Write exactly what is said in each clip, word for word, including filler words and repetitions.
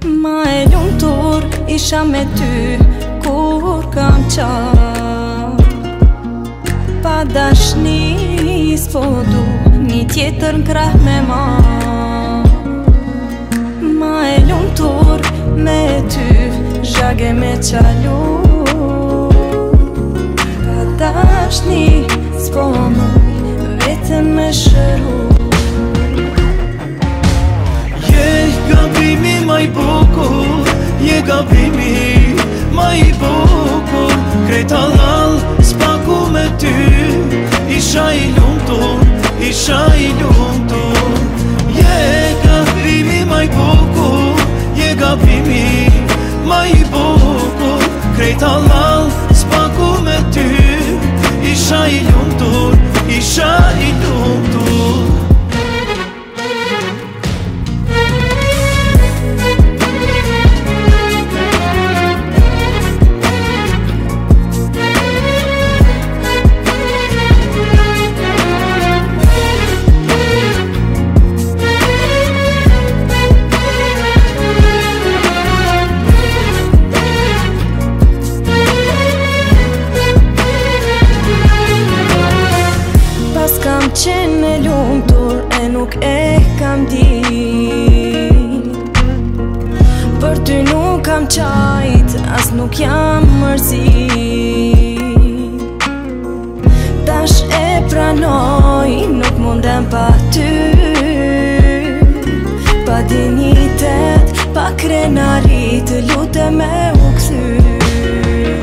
Ma e lumtur isha me ty kur kam qar. Pa dashni s'po du një tjetër n'krah me marr. Ma e lumtur me ty zhage me qalu. Pa dashni s'po muj vetëm me shëru. Gabimi ma i bukur, je gabimi ma i bukur. Krejt halal s'paku me ty, isha i lumtur, isha i lumtur. Je gabimi ma i bukur, je gabimi ma i bukur. Krejt halal s'paku me ty, isha i lumtur, isha i lumtur. Qenë e lumtur e nuk e kam dit. Për ty nuk kam qajt, as nuk jam mërzit. Tash e pranoj, nuk mundem pa ty. Pa dignitet, pa krenarit, lutem me u kthy.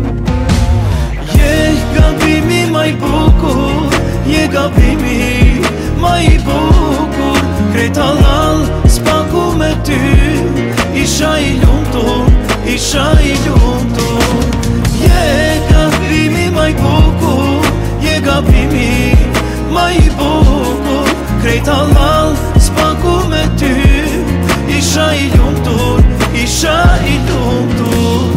Je gabimi ma i bukur, je gabimi ma i bukur. Krejt halal s'paku me ty, isha i lumtur, isha i lumtur. Je gabimi ma i bukur, je gabimi ma i bukur. Krejt halal s'paku me ty, isha i lumtur, isha i lumtur.